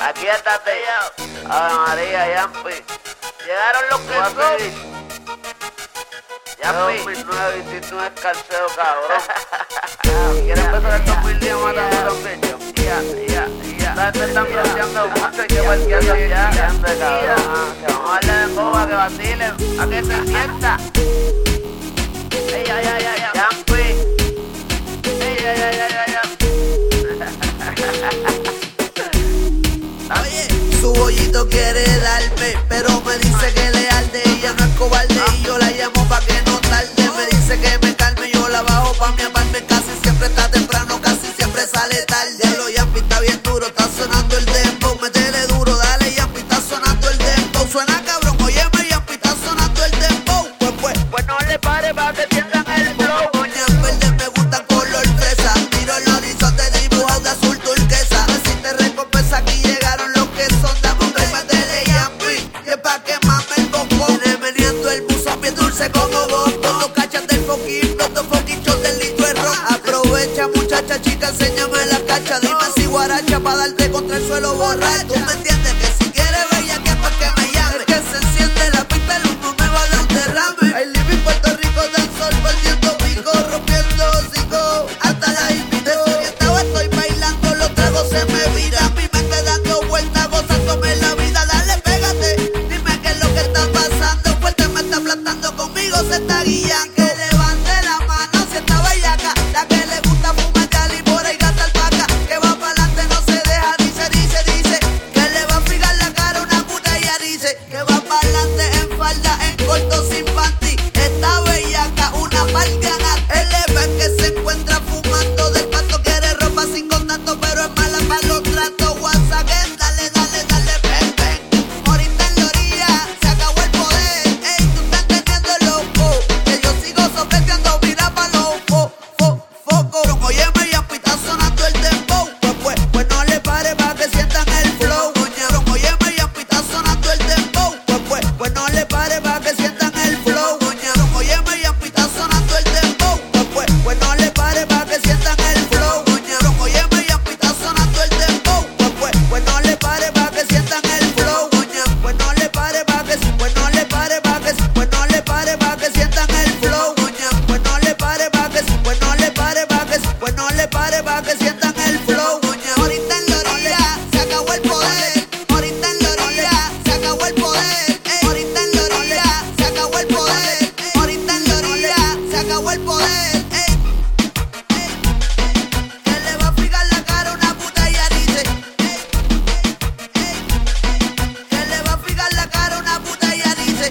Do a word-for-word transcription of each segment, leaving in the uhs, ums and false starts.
Aquí está Tellado. Ave María, Yampi. Llegaron los que son. Yampi. dos mil nueve hiciste un escarceo, cabrón. ¿Quieres empezar el dos mil diez matando a los bichos? Ya, ya, ya. La gente está bronceando mucho y que cualquier día ya. Gente, cabrón. Que vamos a darle de boba, que vacilen, a que se sienta. Ey, ya, ya, ya, ya. Yampi. Ey, ya, ya, ya, ya, ya. Oye, su bollito quiere darme, pero me dice que le arde. Ella no es cobarde y yo la llamo pa' que no tarde. Me dice que me calme, yo la bajo pa' mi amarme. Casi siempre está temprano, casi siempre sale tarde. Lo Yampi está bien duro, está sonando el dembow. Métele duro, dale Yampi, está sonando el dembow. Suena cabrón, óyeme Yampi, está sonando el dembow. Pues pues, pues no le pare pa' que sientan el flow. Moñas verdes me gustan color fresa. Tiro el horizonte dibujado de azul turquesa. Si te recompensa aquí llegaron los que son. Dame que métele Yampi, que pa' que mame el bocón. Viene meneando el buzón bien dulce como vos. Dos cachas del foquín, los dos foquichos del litro de ron. Aprovecha muchacha chica, enséñame la cacha. Dime si guaracha pa' darte contra el suelo borracha. Tú me entiendes que si quieres bella que pa' que me llame. Es que se enciende la pista, el humo me va a dar un derrame. Ay, living Puerto Rico del sol, perdiendo pico, rompiendo hocico, hasta la invito. Desde que estaba estoy bailando, los tragos se me viran. Mi mente dando vueltas, gozándome la vida. Dale, pégate, dime qué es lo que está pasando. Fuerte me está aplastando, conmigo se está guiando. Que levante la mano si está bellaca. La que le gusta fumar cali por ahí gasta alpaca. Que va pa'lante, no se deja, dice, dice, dice. Que le va a fijar la cara una puta, ella dice. Que va pa'lante en falda, en corto, sin panty. Está bellaca, una margana. El Eva que se encuentra fumando del pato. Quiere ropa sin contacto, pero es mala para los tratos. WhatsApp, dale, dale, dale, ven, ven. Ahorita en la orilla se acabó el poder. Ey, tú estás entendiendo loco. Que yo sigo sopleteando, mira pa' los fo, fo, focos. Óyeme, Yampi, está sonando el dembow. Pues, pues, pues no le pare pa' que sientan el flow. Oñaron, óyeme, Yampi, está sonando el dembow. Pues, pues, pues no le pare pa' que sientan el flow. Oñaron, óyeme, Yampi, está sonando el dembow. Pues, pues, pues no le pare pa' que sientan el flow. Oñaron, óyeme, Yampi, está sonando el dembow. Pues, pues, pues no le pare pa' que sientan el flow. Oñan, pues no le pare pa' que, pues no le pare pa' que, pues no le pare pa' que sientan el flow. Oñan, pues no le pare pa' que, pues no le pare pa' que, pues no le pare pa' que sientan el flow. Oñan, ahorita en la orilla se acabó el poder. Ahorita en la orilla se acabó el poder. Ey, ahorita en la orilla se acabó el poder. Ahorita en la orilla se acabó el poder. Ey, ey, que le va a fijar la cara una puta, ella dice. Ey, ey, que le va a fijar la cara una puta, ella dice.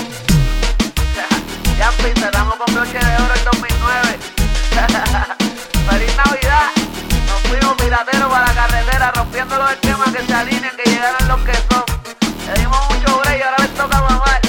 Yampi, cerramos con broche de oro el dos mil nueve. Feliz Navidad. Nos fuimos pirateros para la carretera, rompiendo los esquemas que se alineen, que llegaron los que son. Le dimos mucho break y ahora les toca mamar.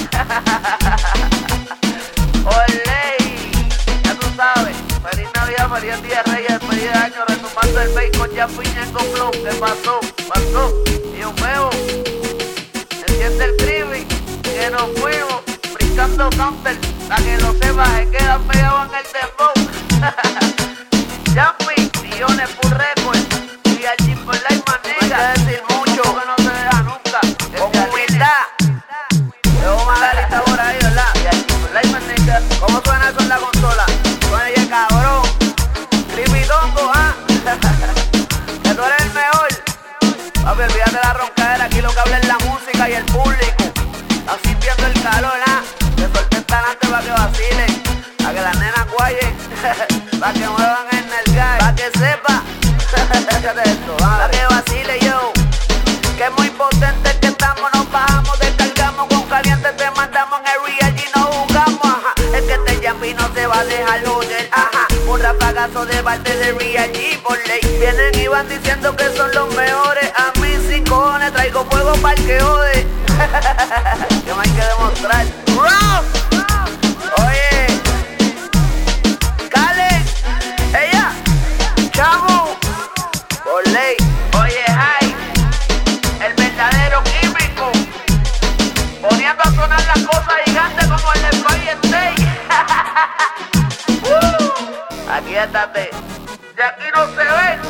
Olé, ya tú sabes. Feliz Navidad, feliz Día de Reyes, feliz de año, retomando el bake con Yampi con Flow. ¿Qué pasó? Pasó. Y yo veo. Enciende el creepy, que nos fuimos. Brincando counter, para que lo sepas, se quedan pegados en el dembow. Yampi, millones por récord. Y al G por Life Manega. No hay que decir mucho, que no se deja nunca. Con humildad. Luego Margarita por ahí, ¿verdad? Y al G por Life Manega. ¿Cómo suena eso en la consola? Suena ya cabrón. Creepy Tongo, ¿ah? Que tú eres el mejor. Papi, olvídate de la roncadera. Aquí lo que habla es la música y el público. Así viendo el calor, ¿ah? Que suelten talante pa' que vacilen, pa' que las nenas guayen, pa' que muevan en el gay, pa' que sepa, fíjate esto, pa' que vacile yo, que es muy potente que estamos, nos bajamos, descargamos con caliente, te mandamos en el Real G, no jugamos, ajá, el que te llame y no se va a dejar joder, ajá, un rapagazo de parte de Real G, por ley, vienen y van diciendo que son los mejores, a mí sin cojones, traigo fuego para el que jode. Que me hay que demostrar. Rough. Oye, Cale, ella, Chavo, por ley. Oye, Jai, el verdadero químico, poniendo a sonar las cosas gigantes como el de Empire State. uh, aquí está, de aquí no se ve.